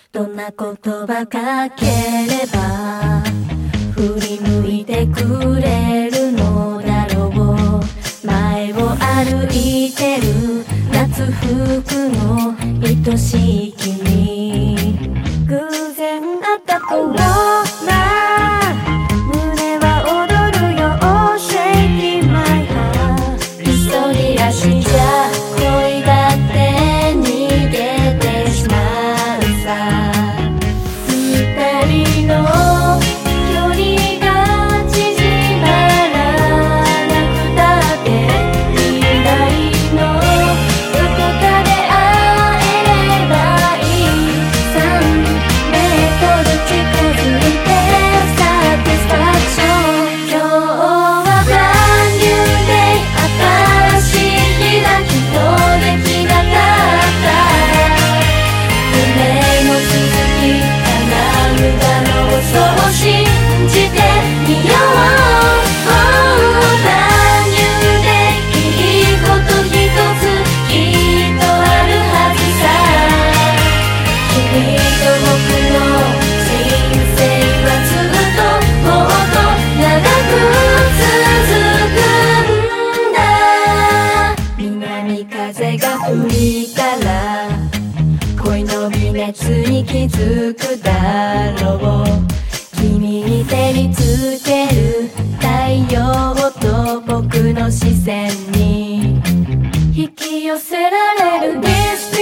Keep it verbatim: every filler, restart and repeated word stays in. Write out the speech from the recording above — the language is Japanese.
どんな言葉かければ振り向いてくれるのだろう。前を歩いてる夏服の愛しい君、偶然会った頃は胸は踊るよ Oh shaking my heart。 急ぎ足じゃ恋だって逃げてしまうさ。二人の距離が縮まらなくたって未来のどこかで会えればいい。さんメートル近づいてサティスファクション。今日は Brand new day 新しい日だ。きっとできなかった夢の続き叶うだろう。そう信じてみよう。 Brand new day いいことひとつきっとあるはずさ。君と僕の人生はずっともっと長く続くんだ。南風が吹いたら恋の微熱に気づくだろう。君に照りつける太陽と僕の視線に引き寄せられる This